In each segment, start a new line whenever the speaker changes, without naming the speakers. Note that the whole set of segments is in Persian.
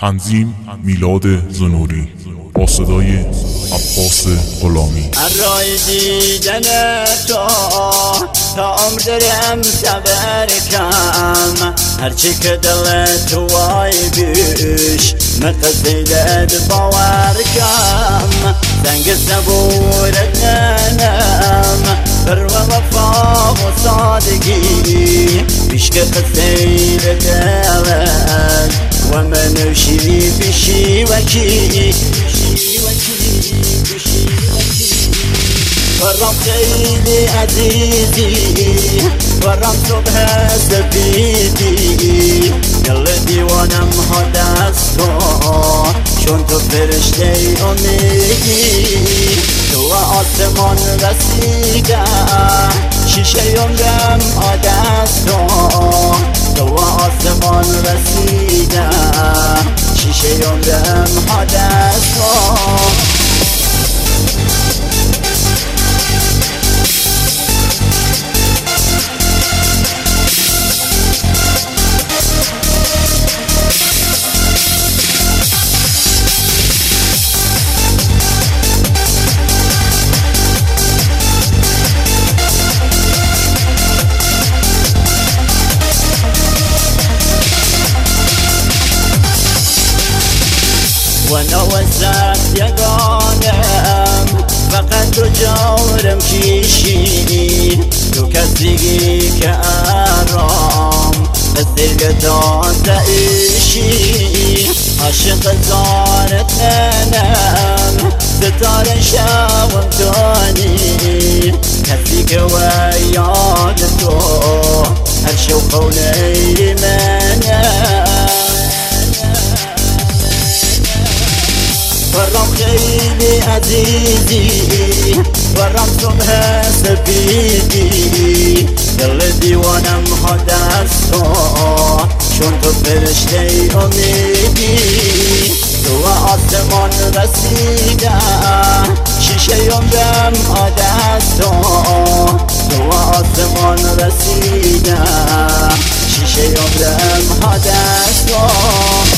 تنظیم میلاد زنوری با صدای عباس غلامی.
رای دیدن تو تا عمر دارم صبر کم، هرچی که دل تو وای بیش مقصدت باور کم، زنگ صبورت ننم بر وفا و صادقی بیش که قصیر دلت و منوشی بشی وکی برام خیلی عزیزی، برام صبح سفیدی، دل دیوانم ها دست کن چون تو فرشته امیدی، تو آسمان رسیدم شیشه عمرم عادت کن، تو آسمان رسیدم شیشه عمرم عادت کن. وانا وسعت یگانم فقط تو جورم کشی، تو کسی که آرام بسیرگتان تعیشی، عاشق زارت منم ستاره شوم تانی، کسی که ویاد تو هر شو قولی منم. برام خیلی عزیزی، برام صبح سفیدی، دل دیوانم ها دست کن چون تو فرشته امیدی، تو آسمان رسیدم شیشه عمرم عادت کن، تو آسمان رسیدم شیشه عمرم عادت کن.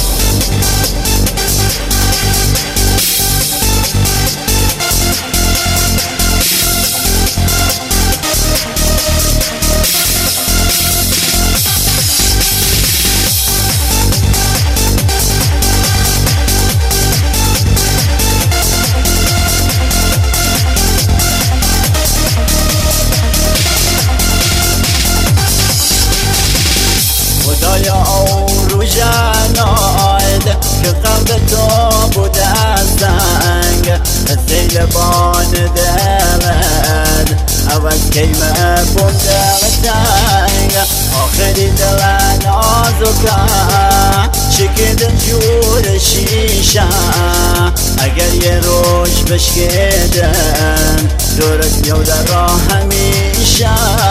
خدایا او جناید که قلب تو بوده سنگ، سیلبان دلد عوض کیمه بوده تنگ، آخری دل نازکه شکیدن جور شیشه، اگر یه روش بشکیدن دورت میوده را همیشه.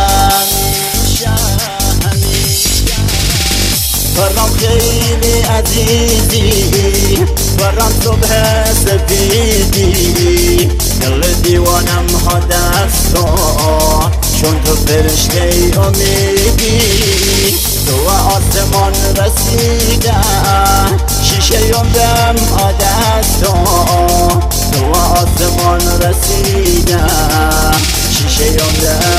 برام خیلی عزیزی، برام صبح سفیدی، دل دیوانم ها دست کن چون تو فرشته امیدی، تو آسمان رسیدم شیشه عمرم عادت کن، تو آسمان رسیدم شیشه عمرم